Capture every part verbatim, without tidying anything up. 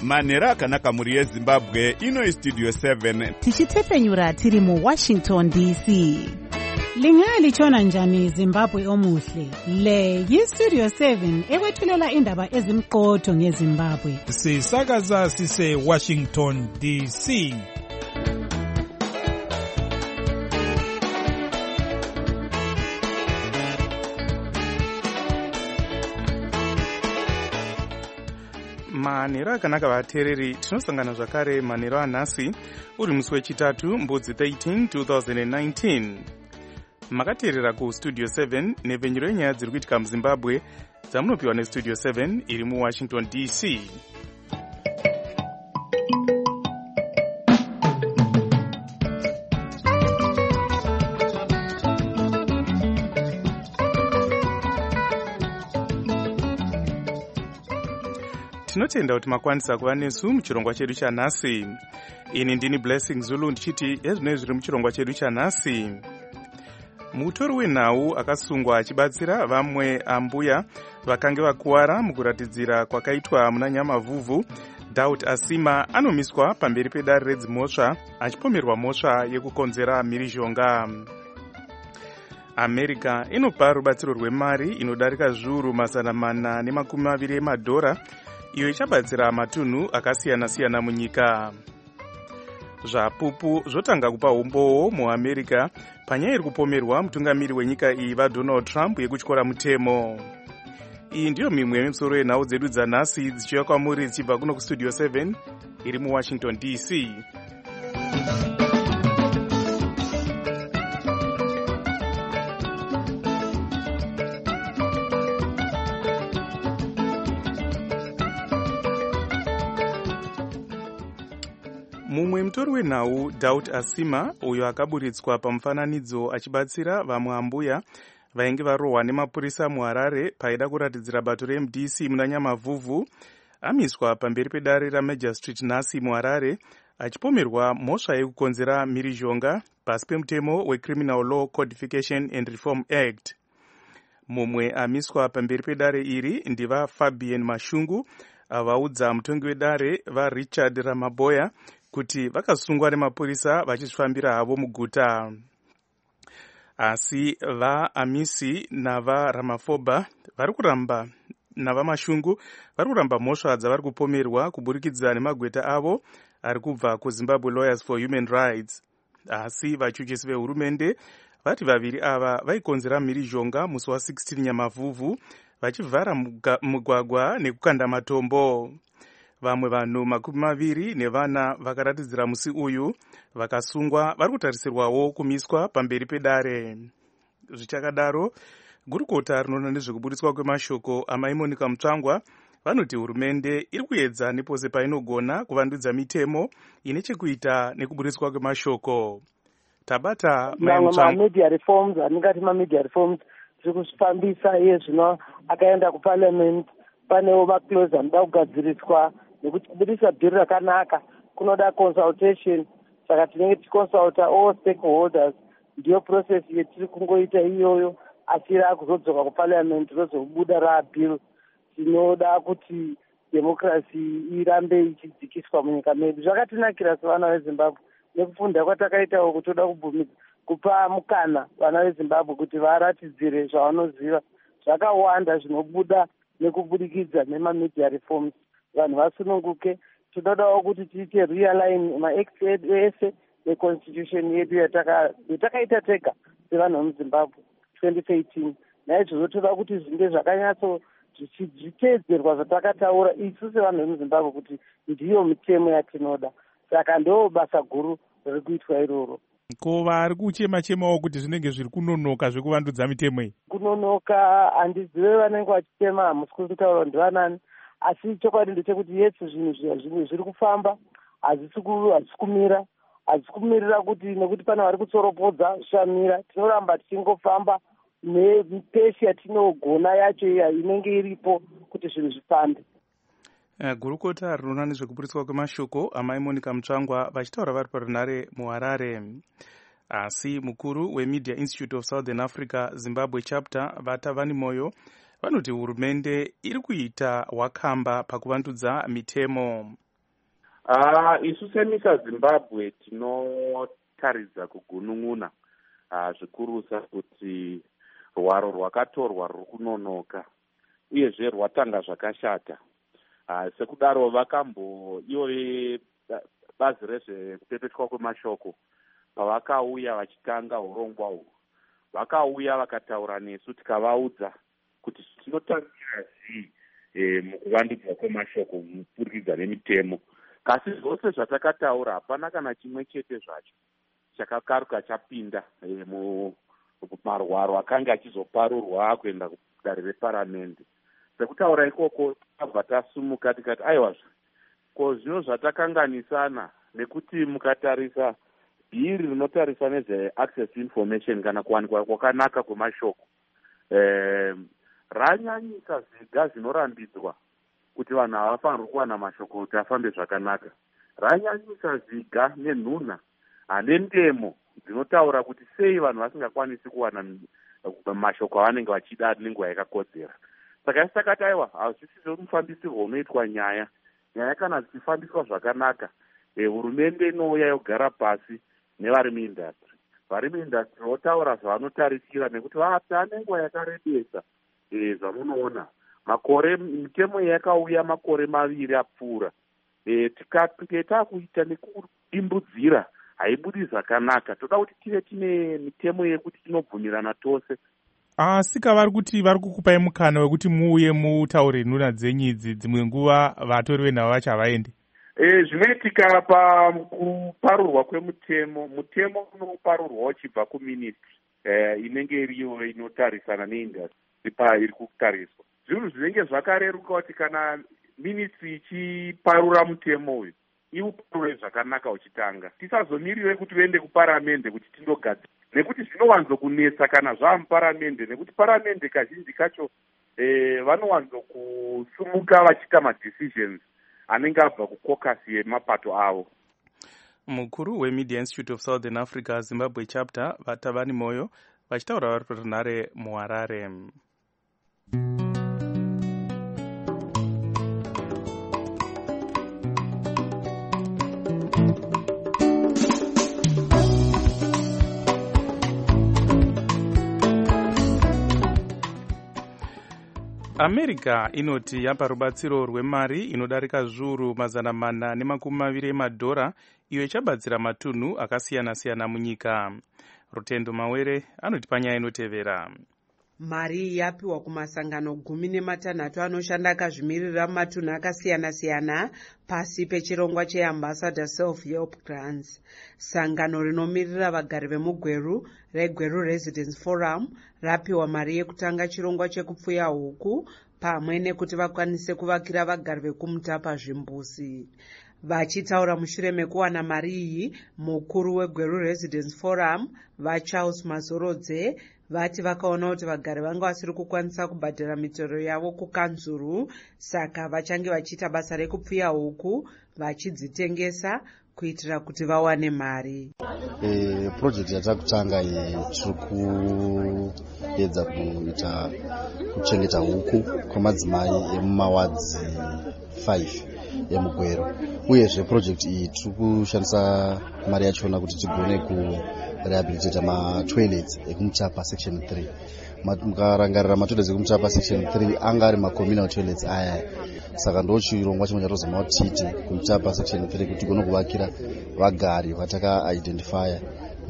manhero akanaka mhuri yezimbabwe. Ino istudio seven tichitepfenyura tiri muwashington D C. Lingalitshona njani Zimbabwe omuhle? Le yistudio seven ekwethulela indaba ezimqotho ngeZimbabwe. Sisakaza sise Washington D C. Manhero akanaka vateereri, tinosangana zvakare manhero anhasi uri musi wechitatu mbudzi thirteen twenty nineteen. Makateerera kustudio seven nepfenyuro yenyaya dziri kuitika muZimbabwe dzamunopiwa nestudio seven iri muWashington D C. Tinotenda kuti makwanisa kuva nesu muchirongwa chedu chanhasi. Ini ndini Blessing Zulu ndichiti ezvinoi zviri muchirongwa chedu chanhasi. Mutori wenhau akasungwa achibatsira vamwe ambuya vakange vakuwara mukuratidzira kwakaitwa muna Nyamavhuvhu, Doubt Asima anomiswa pamberi pedare redzimhosva achipomerwa mhosva yekukonzera mhirizhonga. America inopa rubatsiro rwemari inodarika zviuru mazana mana nemakumi maviri emadhora iyo ichabatsira matunhu akasiyana-siyana munyika. Zvapupu zvotanga kupa umbowo muAmerica panyaya iri kupomerwa mutungamiri wenyika iyi vaDonald Trump yekutyora mutemo. Iyi ndiyo mimwe yemisoro yenhau dzedu dzanhasi dzichiuya kwamuri dzichibva kuno kustudio seven iri muWashington D C. Mumwe mutori wenhau Doubt Asima uyo akaburitswa pamufananidzo achibatsira vamwe ambuya vainge varohwa nemapurisa muHarare paida kuratidzira bato reM D C muna Nyamavhuvhu amiswa pamberi pedare raMajor Street nhasi muHarare achipomerwa mhosva yekukonzera mhirizhonga pasi pemutemo weCriminal Law Codification and Reform Act. Mumwe amiswa pamberi pedare iri ndiva Fabian Mashungu avaudza mutongi wedare vaRichard Ramaboya kuti vakasungwa nemapurisa vachifambira havo muguta. Asi vaAmisi navaRamaphosa vari kuramba navaMashungu vari kuramba mhosva dzavari kupomerwa kuburikidza nemagweta avo ari kubva kuZimbabwe Lawyers for Human Rights. Asi vachuchisi vehurumende vati vaviri ava vaikonzera mhirizhonga musi wa16 Nyamavhuvhu vachivhara mugwagwa nekukanda matombo. Vamwe vanhu makumi maviri nevana vakaratidzira musi uyu vakasungwa vari kutarisirwawo kumiswa pamberi pedare. Zvichakadaro, gurukota rinoona nezvekuburitswa kwemashoko amai Monica Mutsvangwa vanoti hurumende iri kuedza nepose painogona kuvandudza mitemo ine chekuita nekuburitswa kwemashoko. Tabata mamwe media reforms aningati mamedia reforms tiri kuzvifambisa iye zvino akaenda kuparliament panewo maclose anoda kugadziriswa nekuti kubudisa bhiri rakanaka kunoda consultation, saka tinenge tichiconsulta all stakeholders. Ndiyo process yetiri kungoita iyoyo, asi raakuzodzoka kuparliament rozobuda rabhiri. Tinoda kuti democracy irambe ichidzikiswa munyika medu. Zvakatinakira sevana veZimbabwe nekufunda kwatakaitawo kuti toda kubvumidza kupa mukana vana veZimbabwe kuti varatidzire zvavanoziva. Zvakawanda zvinobuda nekubudikidza nemamedia reforms. Vanhu vasununguke. Tinodawo kuti tiite realign maacts edu ese neconstitution yedu yatakaita tega sevanhu vemuZimbabwe twenty thirteen. Naizvozvo toda kuti zvinge zvakanyatso zvichiteedzerwa zvatakataura isu sevanhu vemuZimbabwe kuti ndiyo mitemo yatinoda. Saka ndo basa guru riri kuitwa iroro. Ko vari kuchema-chemawo kuti zvinenge zviri kunonoka zvekuvandudza mitemo iyi? Kunonoka handizive vanenge vachitema, hamusi kutaura ndivanani, asi chokwadi ndechekuti yesu zvinhu zvimwe zviri kufamba, hazisi kumira, hazisi kumirira kuti nekuti pane vari kutsoropodza zvishamira. Tinoramba tichingofamba nepesi yatinogona yacho inenge iripo kuti zvinhu zvifambe. Uh, gurukota rinoona nezvekuburitswa kwemashoko amai Monica Mutsvangwa vachitaura vari parunhare muHarare. Asi mukuru weMedia Institute of Southern Africa Zimbabwe chapter Vatavani Moyo vanoti hurumende iri kuita wakamba pakuvandudza mitemo. Uh, isu semisa Zimbabwe tinotaridza kugunun'una uh, zvikurusa kuti rwaro rwakatorwa ruri kunonoka uyezve rwatanga zvakashata. Uh, sekudaro vakambo ivo bazi rezvekupepetwa kwemashoko pavakauya vachitanga urongwa uhwu vakauya vakataura nesu tikavaudza kuti tinotangira zvii e, mukuvandudzwa kwemashoko mupurikidza nemitemo. Kasi zvose zvatakataura hapana kana chimwe chete zvacho chakakaruka chapinda e, mumarwaro akanga achizoparurwa kuenda kudare reparamende. Sekutaura ikoko tabva tasumuka tikati aiwazve ko zvino zvatakanganisana nekuti mukatarisa bhiri rinotarisa nezve-access information kana kuwanikwa kwakanaka kwemashoko eh, ranyanyisa zviga zvinorambidzwa kuti vanhu havafanirwi kuwana mashoko kuti afambe zvakanaka. Ranyanyisa zviga nenhunha hane ndemo dzinotaura kuti sei vanhu vasingakwanisi kuwana mashoko avanenge vachida nenguva yakakodzera. Saka isi takati aiwa hazvisizvo mufambisirwo unoitwa nyaya nyaya kana dzichifambiswa zvakanaka hurumende e, inouya yogara pasi nevari muindastry vari muindastry votaura zvavanotarisira nekuti vata nenguva yakarebesa e, zvamunoona makore mitemo yakauya makore maviri apfuura e, tikange taakuita nekudimbudzira haibudi zvakanaka. Toda kuti tive tine mitemo yekuti tinobvumirana tose. Asi kavari kuti vari kukupai mukana wekuti muuye mutaure nhuna dzenyu idzi dzimwe nguva vatori venhavo vacho havaendi. E, zvinoitika pakuparurwa kwemutemo, mutemo unoparurwa uchibva kuministry e, inenge iriyo inotarisana neindastry pairi kutariswa. Zvinhu zvinenge zvakareruka kuti kana ministry ichiparura mutemo uyu iuparure zvakanaka uchitanga, tisazomiriwe kuti uende kuparamende kuti tindogadzira, nekuti zvinowanzo kunetsa kana zvaamuparamende, nekuti paramende kazhinji kacho eh, vanowanzo kusumuka vachiita madecisions anenge abva kukokasi yemapato avo. Mukuru weMedia Institute of Southern Africa Zimbabwe chapter Vatavani Moyo vachitaura vari paRunare muHarare. America inoti yapa rubatsiro rwemari inodarika zviuru mazana mana nemakumi maviri emadhora iyo ichabatsira matunhu akasiyana-siyana munyika. Rutendo Mawere anoti panyaya inotevera. Mari yapiwa kumasangano gumi nematanhatu anoshanda akazvimirira matunhu akasiyana-siyana pasi pechirongwa cheAmbassador Self-Help Grants. Sangano rinomirira vagari vemugweru reGweru Residence Forum rapiwa mari yekutanga chirongwa chekupfuya huku pamwe nekuti vakwanise kuvakira vagari vekumutapa zvimbuzi. Vachitaura mushure mekuwana mari iyi, mukuru weGweru Residence Forum vaCharles Mazorodze vati vakaona kuti vagari vanga vasiri kukwanisa kubhadhara mitoro yavo kukanzuru, saka vachange vachiita basa rekupfuya huku vachidzitengesa kuitira kuti vawane mari. E, project yatakutanga iyi tiri kuedza kuita kuchengeta huku kwamadzimai emumawadzi five emugweru, uyezve project iyi tiri kushandisa mari yachona kuti tigone kurehabilitata matoilets ekumutapa section three. Mukarangarira matoilets ekumutapa section three anga ari macommunal toilets aya, saka ndo chirongwa chimwe chatozama kuti tiite kumutapa section three kuti tigone kuvakira vagari vataka identifya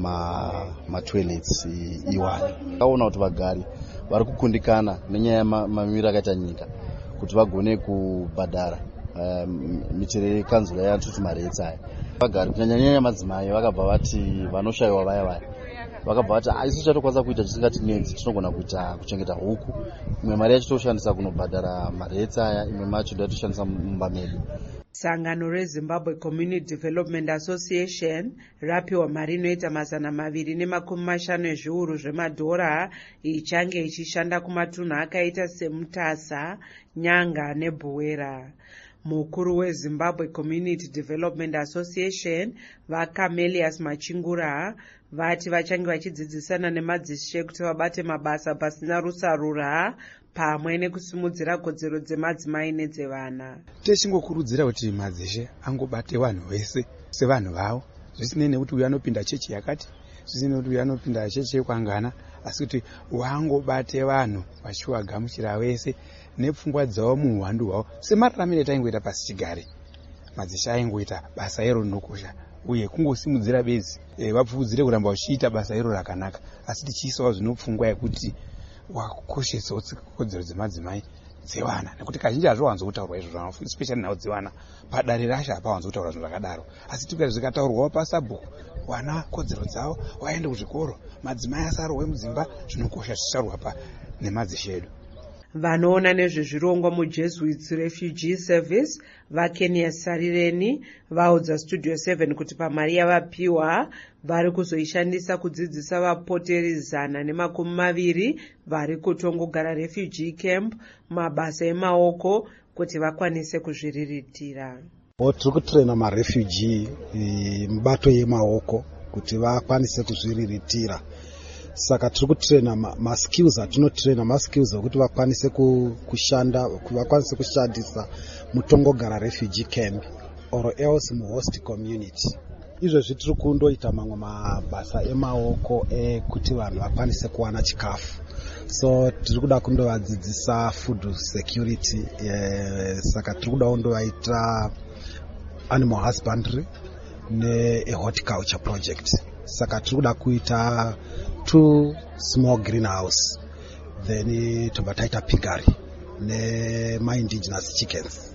matoilets iwayo. Takaona kuti vagari vari kukundikana nenyaya yamamiriro akaita nyika kuti vagone kubhadhara michero yekanzura yatuti maretsi aya. Vagari kunyanyanyanya madzimai vakabva vati vanoshayiwa vaya vaya vakabva vati isu chatokwanisa kuita chisingatinetsi, tinogona kuita kuchengeta huku. Imwe mari yacho toshandisa kunobhadhara maretsi aya, imwe macho ndatoshandisa mumba medu. Sangano reZimbabwe Community Development Association rapiwa mari inoita mazana maviri nemakumi mashanu ezviuru zvemadhora ichange ichishanda kumatunhu akaita seMutasa, Nyanga neBuwera. Mukuru weZimbabwe Community Development Association vaCamelius Machingura vati vachange vachidzidzisana nemadzishe kuti vabate mabasa pasina rusarura pamwe nekusimudzira kodzero dzemadzimai nedzevana. Techingokurudzira kuti madzishe angobate vanhu vese sevanhu vavo, zvisinei nekuti uyu anopinda chechi yakati, zvisinei nekuti uyu anopinda chechi yekwangana, asi kuti wangobate vanhu vachiwagamuchira vese nepfungwa dzavo muuhwandu hwavo semararamiro taingoita pasi chigare. Madzishe aingoita basa iro rinokosha uye kungosimudzira bedzi e, vapfuudzire kuramba vachiita basa iro rakanaka, asi tichiisawo zvinopfungwa yekuti wakukoshetsawo kodzero dzemadzimai dzevana, nekuti kazhinji hazviwanzotaurwa izvo, especially nhau dzevana padare rasha hapawanzotaurwa zvinhu zvakadaro, asi tikati zvikataurwawo pasabhuku wana kodzero dzavo waende kuzvikoro, madzimai asarohwe mudzimba, zvinokosha zvichitaurwa pa nemadzishe edu. Vanoona nezvezvirongwa muJesuits Refugee Service vaKenya Sarireni vaudza Studio seven kuti pamari yavapiwa vari kuzoishandisa kudzidzisa vapoteri zana nemakumi maviri vari kutongogara refugee camp mabasa emaoko kuti vakwanise kuzviriritira. Tiri kutraina marefugee mibato yemaoko kuti vakwanise kuzviriritira. Saka tiri kutraina maskills atinotraina maskills okuti vakwanise kushanda vakwanise kushandisa mutongogara refugee camp or else muhost community. Izvezvi tiri kundoita mamwe mabasa emaoko ekuti vanhu vakwanise kuwana chikafu. So tiri kuda kundovadzidzisa food security, eh, saka tiri kuda kundovaita animal husbandry ne horticulture project. Saka tiri kuda kuita two small greenhouse, then tobva taita piggery nema-indigenous chickens.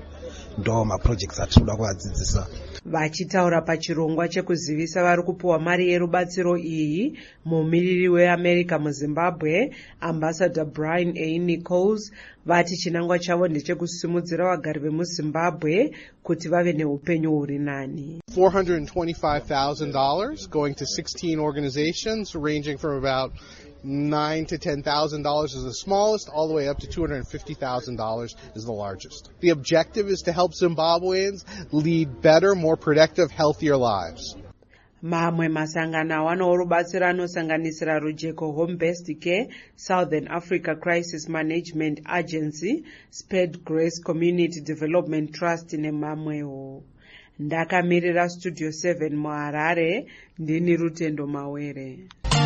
Ndo maprojects atiri kuda kuvadzidzisa. Vachitaura pachirongwa chekuzivisa vari kupiwa mari yerubatsiro iyi, mumiriri weAmerica muZimbabwe Ambassador Brian A. Nichols vati chinangwa chavo ndechekusimudzira vagari vemuZimbabwe kuti vave neupenyu huri nani. four hundred twenty-five thousand dollars going to sixteen organizations ranging from about nine to ten thousand dollars is the smallest, all the way up to two hundred fifty thousand dollars is the largest. The objective is to help Zimbabweans lead better, more productive, healthier lives. Mamwe masangano awanawo rubatsiro anosanganisira Rujeko Home Based Care, Southern Africa Crisis Management Agency, Spade Grace Community Development Trust nemamwewo. Ndakamirira Studio seven muHarare, ndini Rutendo Mawere.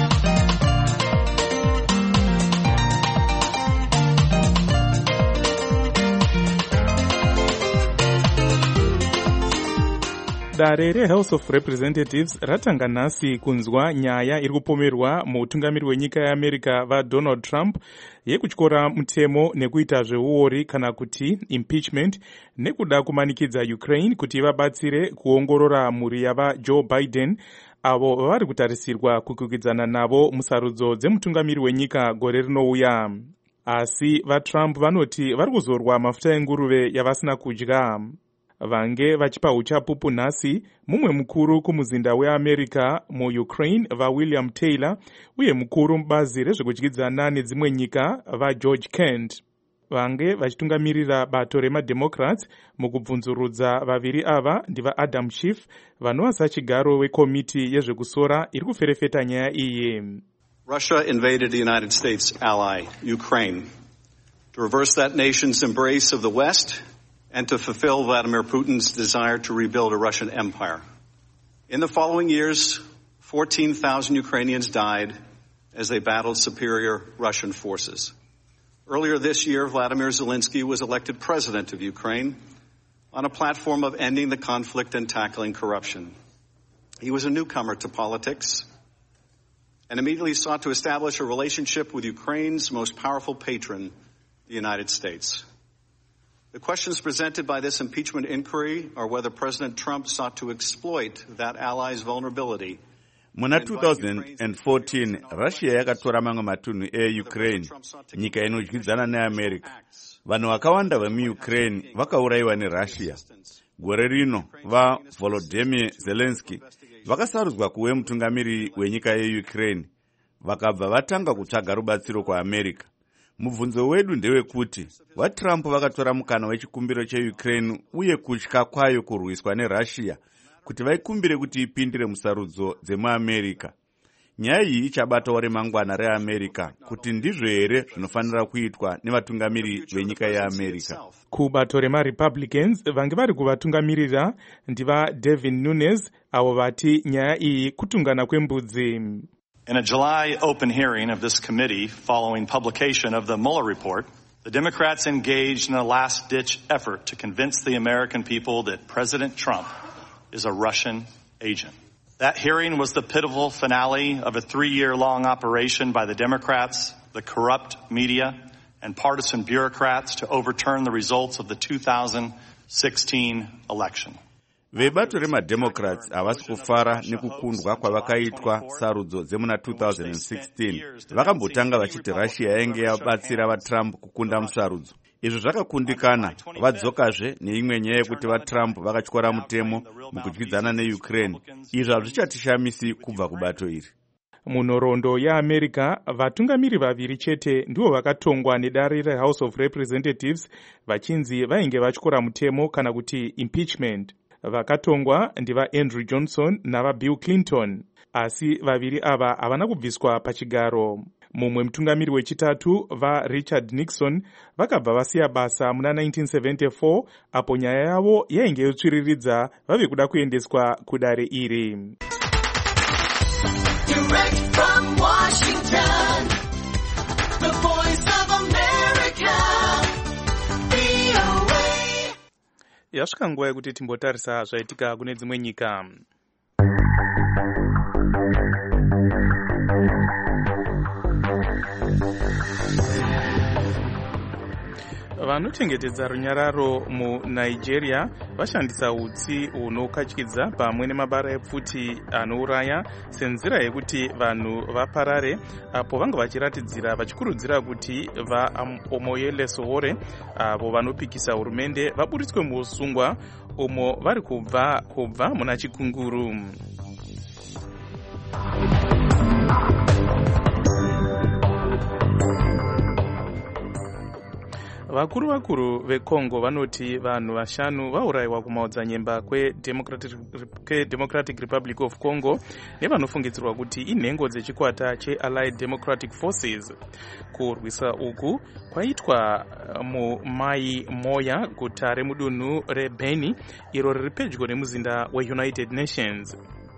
Dare reHouse of Representatives ratanga nhasi kunzwa nyaya iri kupomerwa muutungamiri wenyika yeAmerica vaDonald Trump yekutyora mutemo nekuita zveuori kana kuti impeachment nekuda kumanikidza Ukraine kuti vabatsire kuongorora mhuri yavaJoe Biden avo vari kutarisirwa kukwikwidzana navo musarudzo dzemutungamiri wenyika gore rinouya. Asi vaTrump vanoti vari kuzorwa mafuta enguruve yavasina kudya. Vange vachipa uchapupu nhasi mumwe mukuru kumuzinda weAmerica muUkraine vaWilliam Taylor uye mukuru mubazi rezvekudyidzana nedzimwe nyika vaGeorge Kent. Vange vachitungamirira bato remademocrats mukubvunzurudza vaviri ava ndivaAdam Schiff vanova sachigaro wekomiti yezvekusora iri kuferefeta nyaya iyi. Russia invaded the United States ally, Ukraine, to reverse that nation's embrace of the West and to fulfill Vladimir Putin's desire to rebuild a Russian empire. In the following years, fourteen thousand Ukrainians died as they battled superior Russian forces. Earlier this year, Vladimir Zelensky was elected president of Ukraine on a platform of ending the conflict and tackling corruption. He was a newcomer to politics and immediately sought to establish a relationship with Ukraine's most powerful patron, the United States. The questions presented by this impeachment inquiry are whether President Trump sought to exploit that ally's vulnerability. Muna two thousand fourteen, Russia yakatora mamwe matunhu eUkraine, nyika inodyidzana neAmerica. Vanhu vakawanda vemuUkraine vakaurayiwa neRussia. Gore rino, vaVolodymyr Zelensky vakasarudzwa kuve mutungamiri wenyika yeUkraine, vakabva vatanga kutsvaga rubatsiro kuAmerica. Mubvunzo wedu ndewekuti vaTrump vakatora mukana wechikumbiro cheukraine uye kutya kwayo kurwiswa neRussia kuti vaikumbire kuti ipindire musarudzo dzemuAmerica. Nyaya iyi ichabatawo remangwana reAmerica kuti ndizvo here zvinofanira kuitwa nevatungamiri venyika yeAmerica. Kubato remaRepublicans vange vari kuvatungamirira ndiva Devin Nunes avo vati nyaya iyi kutungana kwembudzi. In a July open hearing of this committee following publication of the Mueller report, the Democrats engaged in a last-ditch effort to convince the American people that President Trump is a Russian agent. That hearing was the pivotal finale of a three-year-long operation by the Democrats, the corrupt media, and partisan bureaucrats to overturn the results of the two thousand sixteen election. Vebato remademocrats havasi kufara nekukundwa kwavakaitwa sarudzo dzemuna two thousand sixteen. Vakambotanga vachiti Russia yainge yabatsira vaTrump kukunda musarudzo. Izvo zvakakundikana, vadzokazve neimwe nyaya yekuti vaTrump vakatyora mutemo mukudyidzana neUkraine. Izvo hazvichatishamisi kubva kubato iri. Munhoroondo yeAmerica, vatungamiri vaviri chete ndivo vakatongwa nedare reHouse of Representatives vachinzi vainge vatyora mutemo kana kuti impeachment. Vakatongwa ndiva Andrew Johnson nava Bill Clinton, asi vaviri ava havana kubviswa pachigaro. Mumwe mutungamiri wechitatu vaRichard Nixon vakabva vasiya basa muna nineteen seventy-four apo nyaya yavo yainge yotsviriridza vave kuda kuendeswa kudare iri. Direct from Washington, the voice of America, V O A. Yasvika nguva yekuti timbotarisa zvaitika kune dzimwe nyika. Vanochengetedza runyararo muNigeria vashandisa utsi hunokatyidza pamwe nemabara epfuti anouraya senzira yekuti vanhu vaparare apo vanga vachiratidzira vachikurudzira kuti vaomoyelesoore avo vanopikisa hurumende vaburitswe muusungwa umo vari kubva kubva muna chikunguru. Vakuru vakuru veCongo vanoti vanhu vashanu vaurayiwa kumaodzanyemba kweDemocratic Republic of Congo nevanofungidzirwa kuti inhengo dzechikwata cheAllied Democratic Forces. Kurwisa uku kwaitwa muMai Moya, guta remudunhu reBeni iro riri pedyo nemuzinda weUnited Nations.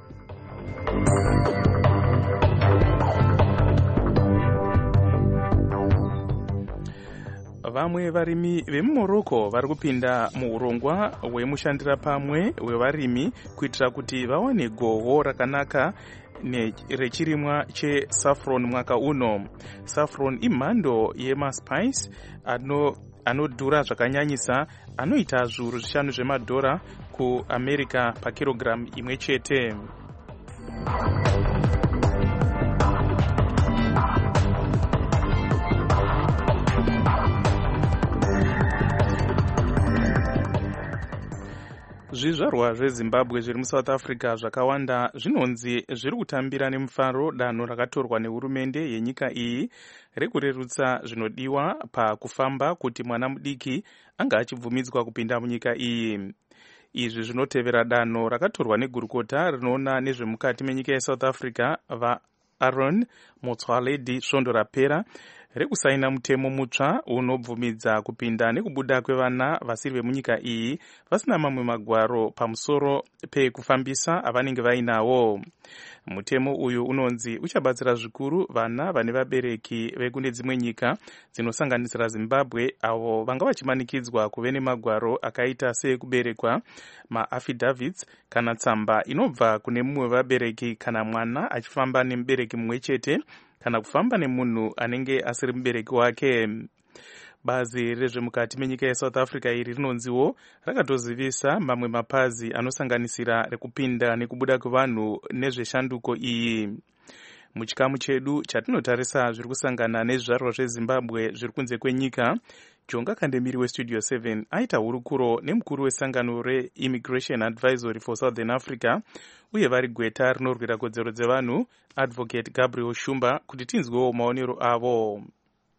Vamwe varimi vemuMorocco vari kupinda muurongwa hwemushandira pamwe hwevarimi kuitira kuti vawane gohwo rakanaka rechirimwa chesaffron mwaka uno. Saffron imhando yemaspice anodhura zvakanyanyisa, anoita zviuru zvishanu zvemadhora kuAmerica pakirogiramu imwe chete. Zvizvarwa zveZimbabwe zviri muSouth Africa zvakawanda zvinonzi zviri kutambira nemufaro danho rakatorwa nehurumende yenyika iyi rekurerutsa zvinodiwa pakufamba kuti mwana mudiki anga achibvumidzwa kupinda munyika iyi. Izvi zvinotevera danho rakatorwa negurukota rinoona nezvemukati menyika yeSouth Africa vaAaron Motsoaledi svondo rapera rekusaina mutemo mutsva unobvumidza kupinda nekubuda kwevana vasiri vemunyika iyi vasina mamwe magwaro pamusoro pekufambisa avanenge vainawo. Mutemo uyu unonzi uchabatsira zvikuru vana vane vabereki vekune dzimwe nyika dzinosanganisira Zimbabwe avo vanga vachimanikidzwa kuve nemagwaro akaita seekuberekwa, maaffidavits kana tsamba inobva kune mumwe vabereki kana mwana achifamba nemubereki mumwe chete kana kufamba nemunhu anenge asiri mubereki wake. Bazi rezvemukati menyika yeSouth Africa iri rinonziwo rakatozivisa mamwe mapazi anosanganisira rekupinda nekubuda kwevanhu nezveshanduko iyi. Muchikamu chedu chatinotarisa zviri kusangana nezvizvarwa zveZimbabwe zviri kunze kwenyika, Jonga Kandemiri weStudio seven aita hurukuro nemukuru wesangano reImmigration Advisory for Southern Africa uye vari gweta rinorwira kodzero dzevanhu Advocate Gabriel Shumba kuti tinzwewo maonero avo.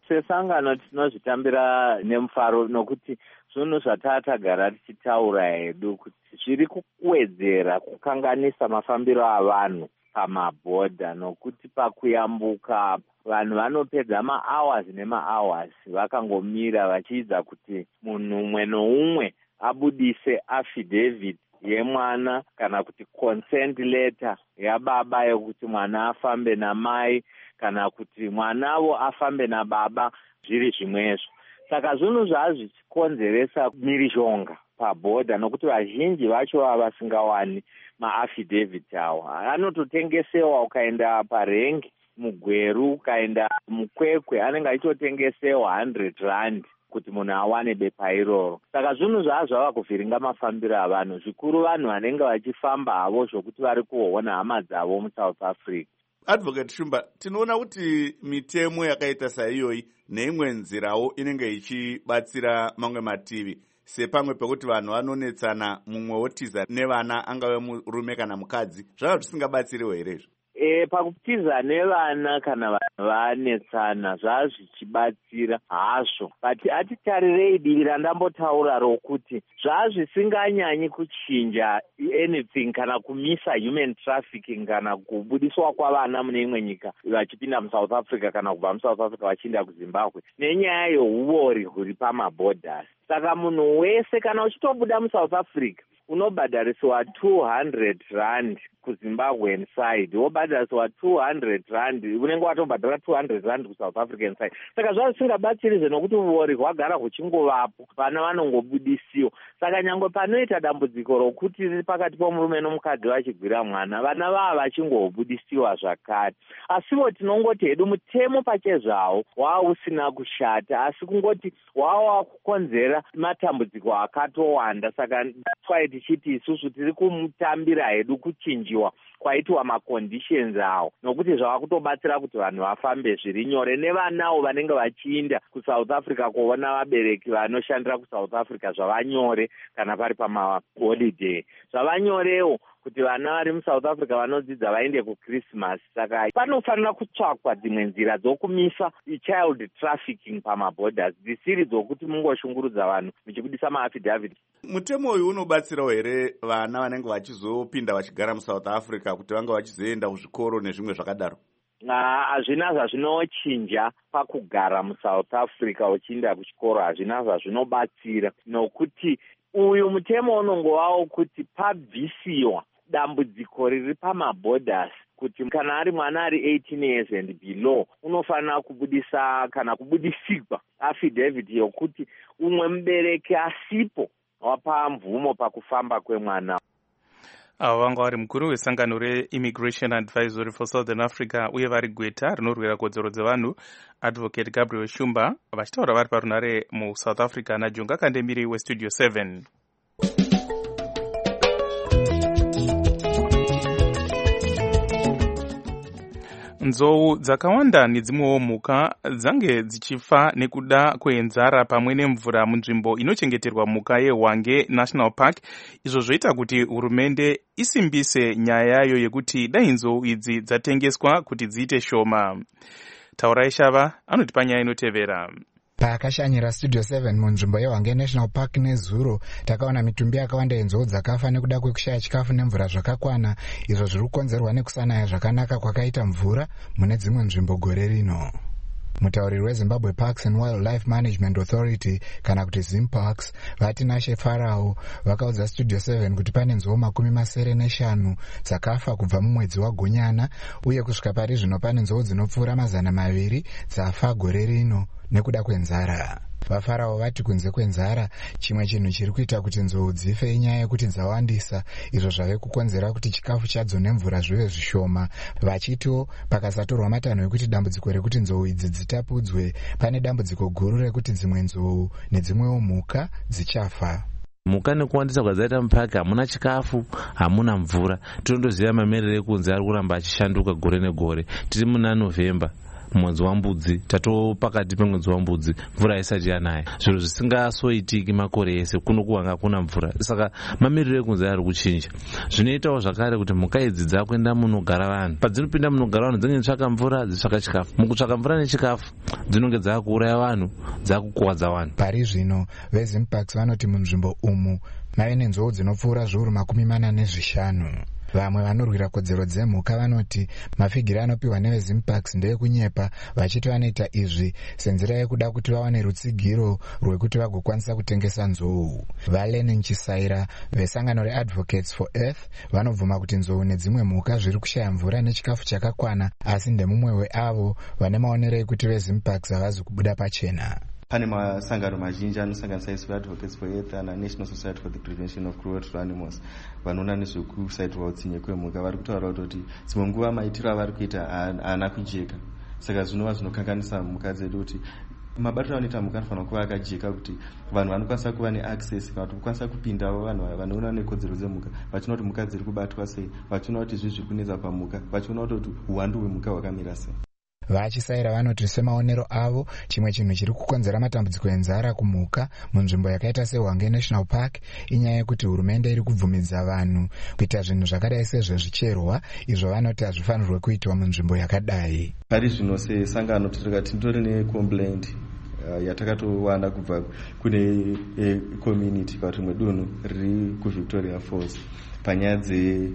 sesangano tinozvitambira nemufaro nokuti zvinhu zvatatagara tichitaura hedu kuti zviri kuwedzera kukanganisa mafambiro avanhu pamabhodha, nokuti pakuyambuka vanhu vanopedza mahours nemahours vakangomira vachiidza kuti munhu umwe noumwe abudise affidavit yemwana kana kuti consent letter yababa yekuti mwana afambe namai kana kuti mwanavo afambe nababa, zviri zvimwezvo. Saka zvinhu zvazvichikonzeresa mirizhonga pabhodha, nokuti vazhinji vacho vasingawani maaffidavit awo. Anototengesewa, ukaenda parengi mugweru, ukaenda mukwekwe, anenge achitotengesewa one hundred rand kuti munhu awane bepa iroro. Saka zvinhu zvaa zvava kuvhiringa mafambiro avanhu, zvikuru vanhu vanenge vachifamba havo zvokuti vari kuona hama dzavo muSouth Africa. Advocate Shumba, tinoona kuti mitemo yakaita saiyoyi neimwe nzirawo inenge ichibatsira mamwe mativi, sepamwe pekuti vanhu vanonetsana, mumwe wotiza nevana angave murume kana mukadzi, zvava zvisingabatsiriwo herezvo? E, pakutiza nevana kana vanhu vanetsana zvava zvichibatsira hazvo, but atitarirei divi randambotaura rokuti zvava zvisinganyanyi kuchinja anything kana kumisa human trafficking kana kubudiswa kwavana mune imwe nyika vachipinda muSouth Africa kana kubva muSouth Africa vachienda kuZimbabwe nenyaya yehuori huri pamabhodhas. Saka munhu wese kana uchitobuda muSouth Africa unobhadharisiwa two hundred rand kuZimbabwean side, wobhadharisiwa two hundred rand, unenge watobhadhara two hundred rand kuSouth African side. Saka zvava zvisingabatsirizve nokuti uori hwagara huchingovapo, vana vanongobudisiwa. Saka nyangwe panoita dambudziko rokuti riri pakati pomurume nomukadzi vachigwira mwana, vana vava vachingobudisiwa zvakare. Asiwo tinongoti hedu mutemo pachezvawo wava usina kushata, asi kungoti wava wakukonzera matambudziko akatowanda. Saka that's tichiti isusu tiri kumutambira hedu kuchinjiwa kwaitwa maconditions awo, nokuti zvava kutobatsira kuti vanhu vafambe zviri nyore, nevanawo vanenge vachiinda kuSouth Africa kuona vabereki vanoshandira kuSouth Africa zvava nyore kana pari pamaholiday. Zvava nyorewo kuti vana vari muSouth Africa vanodzidza vaende kuChristmas. Saka panofanira kutsvakwa dzimwe nzira dzokumisa child trafficking pamabhodhas, dzisiri dzokuti mungoshungurudza vanhu muchibudisa maaffidavit. Mutemo uyu unobatsirawo here vana vanenge vachizopinda vachigara muSouth Africa kuti vanga vachizoenda kuzvikoro nezvimwe zvakadaro? Hazvina zvazvinochinja pakugara muSouth Africa uchienda kuchikoro, hazvina zvazvinobatsira, nokuti uyu mutemo unongovawo kuti pabvisiwa dambudziko riri pamabhodhas, kuti kana ari mwana ari eighteen years and below unofanira kubudisa kana kubudisigwa affidavit yokuti umwe mubereki asipo wapa mvumo pakufamba kwemwana. Avo vanga vari mukuru wesangano reImmigration Advisory for Southern Africa uye vari gweta rinorwira kodzero dzevanhu, Advocate Gabriel Shumba, vachitaura vari parunare muSouth Africa naJonga Kandemiri weStudio seven. Nzou dzakawanda nedzimwewo mhuka dzange dzichifa nekuda kwenzara pamwe nemvura munzvimbo inochengeterwa mhuka yeHwange National Park, izvo zvoita kuti hurumende isimbise nyaya yayo yekuti dai nzou idzi dzatengeswa kuti dziite shoma. Taurai Shava anotipa nyaya inotevera. Paakashanyira Studio seven munzvimbo yeHwange National Park nezuro, takaona mitumbi yakawanda yenzou dzakafa nekuda kwekushaya chikafu nemvura zvakakwana, izvo zviri kukonzerwa nekusanaya zvakanaka kwakaita mvura mune dzimwe nzvimbo gore rino. Mutauriri weZimbabwe Parks and Wildlife Management Authority kana kuti ZimParks vati Nashe Farao vakaudza Studio seven kuti pane nzou makumi masere neshanu dzakafa kubva mumwedzi waGunyana, uye kusvika pari zvino pane nzou dzinopfuura mazana maviri dzafa gore rino nekuda kwenzara. VaFarao vati kunze kwenzara, chimwe chinhu chiri kuita kuti nzou dzife inyaya yekuti dzawandisa, izvo zvave kukonzera kuti chikafu chadzo nemvura zvive zvishoma. Vachitiwo pakasatorwa matanho ekuti dambudziko rekuti nzou idzi dzitapudzwe, pane dambudziko guru rekuti dzimwe nzou nedzimwewo mhuka dzichafa. Mhuka nekuwandisa kwadzaita mupaki hamuna chikafu, hamuna mvura. Tinondoziva mamerere ekunze ari kuramba achishanduka gore negore. Tiri muna November. mwedzi wambudzi, tato pakati pemwedzi wambudzi mvura isati yanaya, zviro zvisingasoitiki makore ese, kuno kuwanga kuna mvura. Saka mamiriro ekunze ari kuchinja, zvinoitawo zvakare kuti mhuka idzi dzakuenda munogara vanhu. Padzinopinda munogara vanhu dzinenge dzitsvaka mvura, dzitsvaka chikafu. Mukutsvaka mvura nechikafu dzinonge dzakuuraya vanhu, dzakukuwadza vanhu. Pari zvino veZimparks vanoti munzvimbo umu mave nenzou dzinopfuura zviuru makumi mana nezvishanu. Vamwe vanorwira kodzero dzemhuka vanoti mafigiro anopiwa neveZimparks ndeekunyepa, vachiti vanoita izvi senzira yekuda kuti vawane rutsigiro rwekuti vagokwanisa kutengesa nzou. Valen Chisaira vesangano reAdvocates for Earth vanobvuma kuti nzou nedzimwe mhuka zviri kushaya mvura nechikafu chakakwana, asi ndemumwe weavo vane maonero ekuti veZimparks havazi kubuda pachena. Pane masangano mazhinji anosanganisa isu Advocates for Earth na National Society for the Prevention of Cruelty to Animals vanoona nezvekusaitirwa utsinye kwemhuka vari kutaura kuti dzimwe nguva maitiro avari kuita haana kujeka, saka zvinova zvinokanganisa mhuka dzedu kuti mabatiro anoita mhuka anofanira kuva akajeka kuti vanhu vanokwanisa kuva neaccess kana kuti kukwanisa kupindawo vanhu vanoona nekodzero dzemhuka vachiona kuti mhuka dziri kubatwa sei, vachiona kuti izvi zviri kunetsa pamhuka, vachiona kuti uwandu hwemhuka hwakamira sei. Vachisaira vanoti semaonero avo chimwe chinhu chiri kukonzera matambudziko enzara kumhuka munzvimbo yakaita seHwange National Park inyaya yekuti hurumende iri kubvumidza vanhu kuita zvinhu zvakadai sezvezvicherwa, izvo vanoti hazvifanirwe kuitwa munzvimbo yakadai. Pari zvino sesangano titori titori necomplaint uh, yatakatowana kubva kune e, community parimwe dunhu riri kuVictoria Falls panyaya dze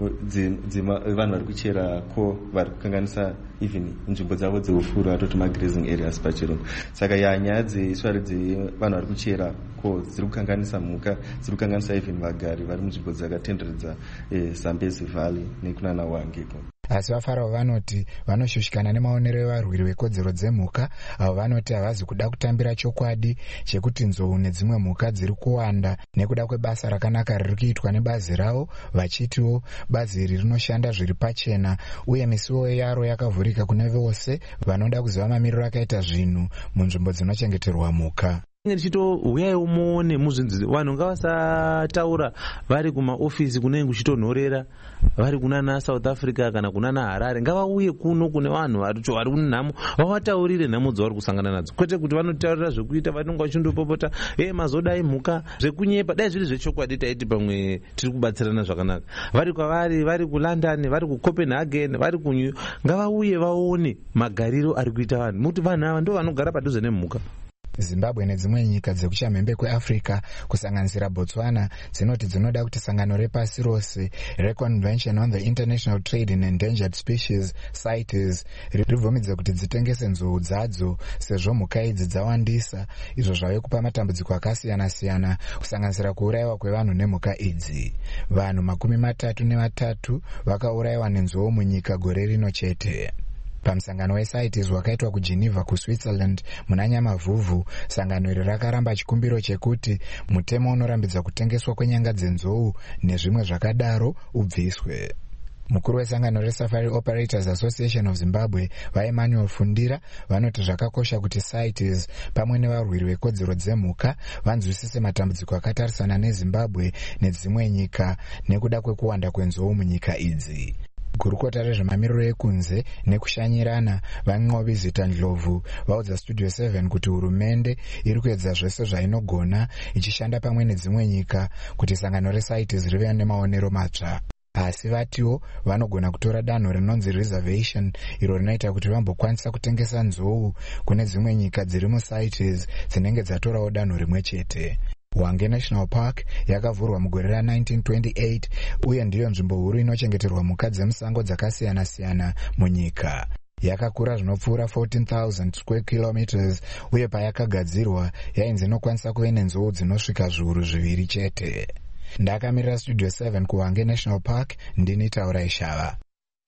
vanhu vari kuchera ko vari kukanganisa even nzvimbo dzavo dzeufuru atoti magrazing areas pachirungu. Saka ya nyaya dzeswari dzevanhu vari kuchera ko dziri kukanganisa mhuka, dziri kukanganisa even vagari vari munzvimbo dzakatenderedza eh, Zambezi Valley nekunana Hwangeko. Asi vaFarao vanoti vanoshushikana nemaonero evarwiri vekodzero dzemhuka, avo vanoti havazi kuda kutambira chokwadi chekuti nzou nedzimwe mhuka dziri kuwanda nekuda kwebasa rakanaka riri kuitwa nebazi ravo, vachitiwo bazi iri rinoshanda zviri pachena uye misuwo yaro yakavhurika kune vose vanoda kuziva mamiriro akaita zvinhu munzvimbo dzinochengeterwa mhuka. Chito uyaiwo muone muzvinzi vanhu ngavasataura vari kumaofisi kunenge kuchitonhorera, vari kunana South Africa kana kunana Harare, ngavauye kuno kune vanhu vari kunhamo vavataurire nhamo dzavari kusangana nadzo, kwete kuti vanotaurira zvekuita vanonga vachindopopota e mazodai mhuka zvekunyepa. Dai zviri zvechokwadi taiti pamwe tiri kubatsirana zvakanaka. Vari kwavari, vari kuLondon, vari kuCopenhagen, vari kunyu, ngavauye vaone magariro ari kuita vanhu, muti vanhu ava ndo vanogara padhuze nemhuka. Zimbabwe nedzimwe nyika dzekuchamhembe kweAfrica kusanganisira Botswana dzinoti dzinoda kuti sangano repasi rose reConvention on the International Trade in Endangered Species CITES ribvumidze kuti dzitengese nzou dzadzo sezvo mhuka idzi dzawandisa, izvo zvave kupa matambudziko akasiyana-siyana kusanganisira kuurayiwa kwevanhu nemhuka idzi. Vanhu makumi matatu nevatatu vakaurayiwa nenzou munyika gore rino chete. Pamusangano weCITES wakaitwa kuGeneva kuSwitzerland muna Nyamavhuvhu, sangano iri rakaramba chikumbiro chekuti mutemo unorambidza kutengeswa kwenyanga dzenzou nezvimwe zvakadaro ubviswe. Mukuru wesangano reSafari Operators Association of Zimbabwe vaEmmanuel Fundira vanoti zvakakosha kuti CITES pamwe nevarwiri vekodzero dzemhuka vanzwisise matambudziko akatarisana neZimbabwe nedzimwe nyika nekuda kwekuwanda kwenzou munyika idzi. Gurukota rezvemamiriro ekunze nekushanyirana vaNqobi Zita Ndlovu vaudza Studio seven kuti hurumende iri kuedza zvese zvainogona ichishanda pamwe nedzimwe nyika kuti sangano reCITES rive nemaonero matsva. Asi vatiwo vanogona kutora danho rinonzi reservation iro rinoita kuti vambokwanisa kutengesa nzou kune dzimwe nyika dziri muCITES dzinenge dzatorawo danho rimwe chete. Hwange National Park yakavhurwa mugore ra nineteen twenty-eight uye ndiyo nzvimbo huru inochengeterwa mhuka dzemusango dzakasiyana-siyana munyika. Yakakura zvinopfuura fourteen thousand square kilometers uye payakagadzirwa yainzi inokwanisa kuve nenzou dzinosvika zviuru zviviri chete. Ndakamirira Studio seven kuHwange National Park, ndini Taura Ishava.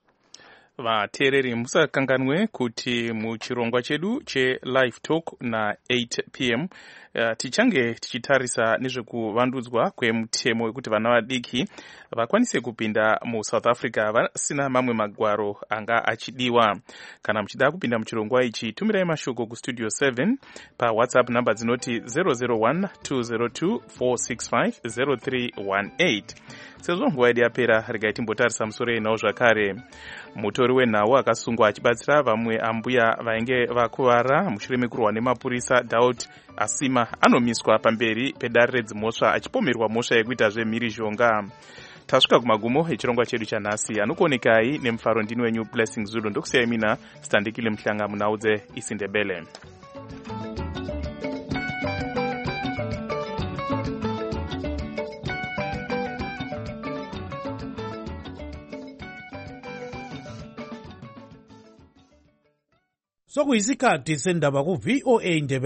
Vateereri musakanganwe kuti muchirongwa chedu cheLive Talk na eight p m uh, tichange tichitarisa nezvekuvandudzwa kwemutemo wekuti vana vadiki vakwanise kupinda muSouth Africa vasina mamwe magwaro anga achidiwa. Kana muchida kupinda muchirongwa ichi, tumirai mashoko kuStudio seven pa WhatsApp namba dzinoti zero zero one two zero two four six five zero three one eight. Sezvo nguva yedu yapera, regai timbotarisa musoro enawo zvakare. Mutori mutori wenhau akasungwa achibatsira vamwe ambuya vainge vakuvara mushure mekurwa nemapurisa Daud Asima anomiswa pamberi pedare redzimhosva achipomerwa mhosva yekuita zvemhirizhonga. Tasvika kumagumo echirongwa chedu chanhasi. Anokuonekai nemufaro ndini wenyu Blessing Zulu. Ndokusiyai mina Standikile Mhlanga munaudze isindebele. Sokuyisikhathi sendaba ku V O A Indebe